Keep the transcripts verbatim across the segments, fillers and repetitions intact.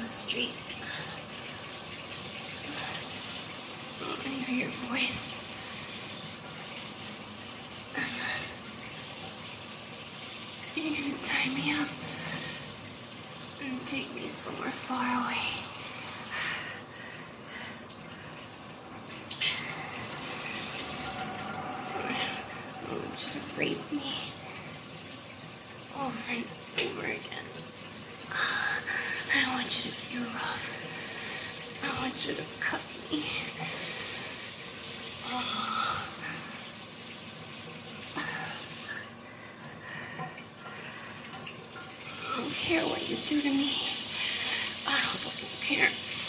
the street. I hear your voice. You're gonna tie me up and take me somewhere far away. I want you to rape me over and over again. I want you to be rough. I want you to cut me. I don't care what you do to me. I don't fucking care.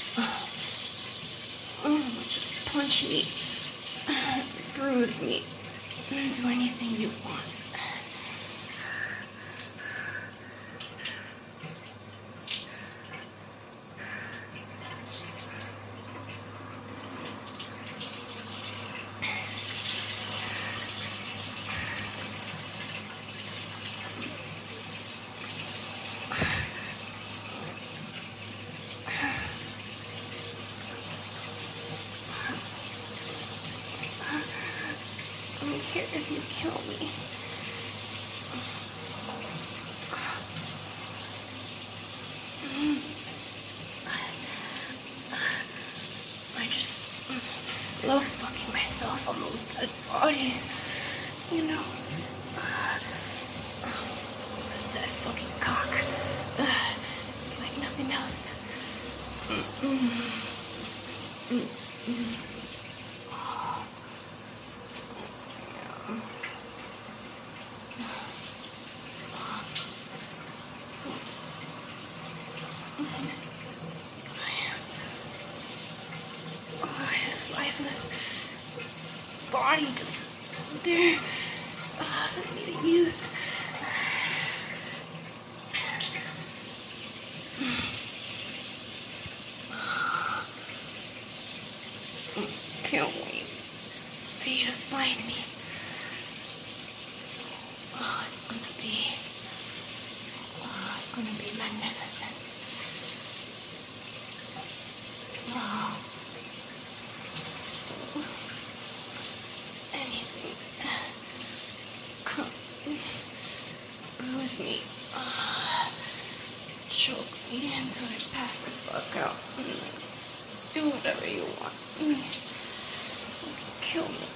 I want you to punch me, bruise me, and do anything you want. I don't care if you kill me. I just love fucking myself on those dead bodies, you know. Dead fucking cock. It's like nothing else. Mm-mm. Mm-mm. His lifeless body just there uh, for me to use. Can't wait for you to find me. Oh, it's gonna be, oh, it's gonna be magnificent. Oh. Anything. Come. Bruise me. Uh, choke me until I pass the fuck out. Do whatever you want. Kill me.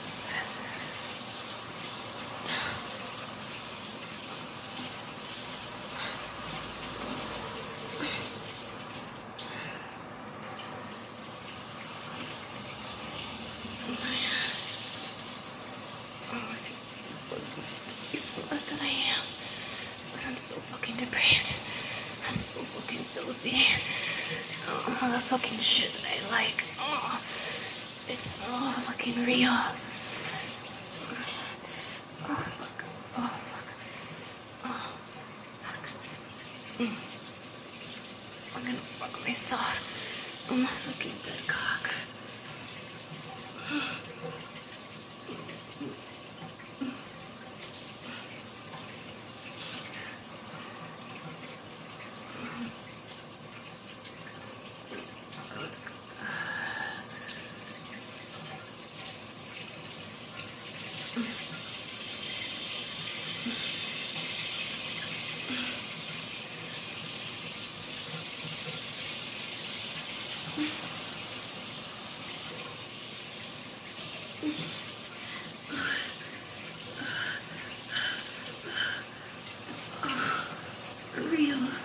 Slut that I am. Because I'm so fucking depraved. I'm so fucking filthy. Oh, all the fucking shit that I like. Oh, it's so fucking real. Oh, fuck. Oh, fuck. Oh, fuck. Mm. I'm gonna fuck myself on my fucking dead cock. It's all real.